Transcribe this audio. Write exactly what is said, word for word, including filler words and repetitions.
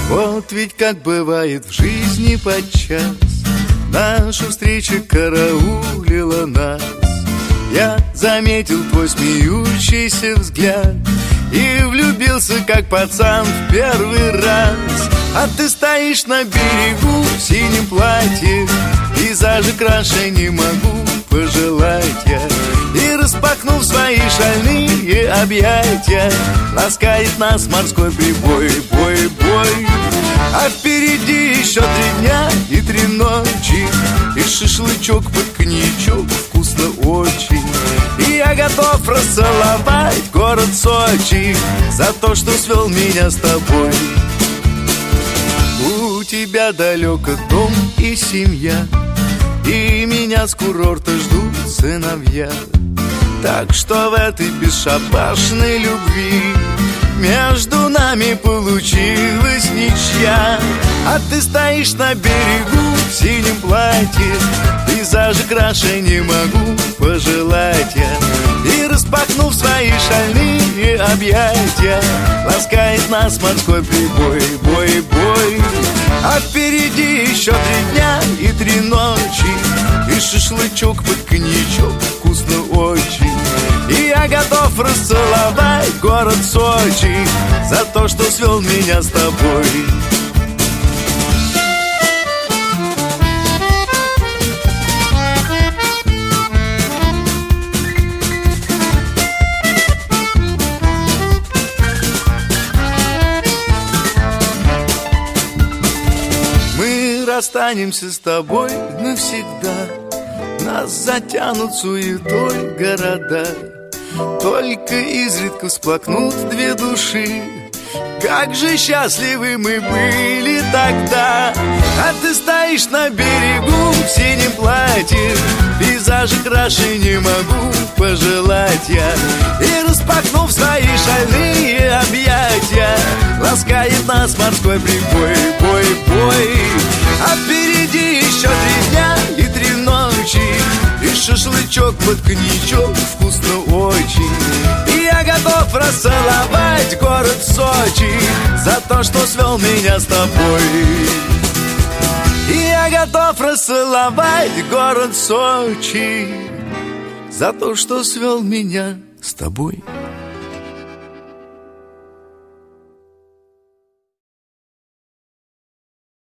Вот ведь как бывает в жизни подчас, наша встреча караулила нас. Я заметил твой смеющийся взгляд и влюбился, как пацан, в первый раз. А ты стоишь на берегу в синем платье, пейзажи краше не могу пожелать я. И распахнув свои шальные объятия, ласкает нас морской прибой, бой, бой. А впереди еще три дня и три ночи, и шашлычок под коньячок вкусно очень. И я готов расцеловать город Сочи за то, что свел меня с тобой. У тебя далеко дом и семья, и меня с курорта ждут сыновья. Так что в этой бесшабашной любви между нами получилась ничья. А ты стоишь на берегу в синем платье, пейзажи краше не могу пожелать я. И распахнув свои шальные объятия, ласкает нас морской прибой, бой, бой. А впереди еще три дня и три ночи, и шашлычок под коньячок вкусно очень. И я готов расцеловать город Сочи за то, что свел меня с тобой. Мы расстанемся с тобой навсегда, нас затянут суетой города. Только изредка всплакнут две души. Как же счастливы мы были тогда. А ты стоишь на берегу в синем платье, пейзажи краше не могу пожелать я. И распахнув свои шальные объятия, ласкает нас морской прибой, бой, бой. А впереди еще три дня и три ночи, и шашлычок под коньячок вкусно очень. И я готов расцеловать город Сочи за то, что свел меня с тобой. И я готов расцеловать город Сочи за то, что свел меня с тобой.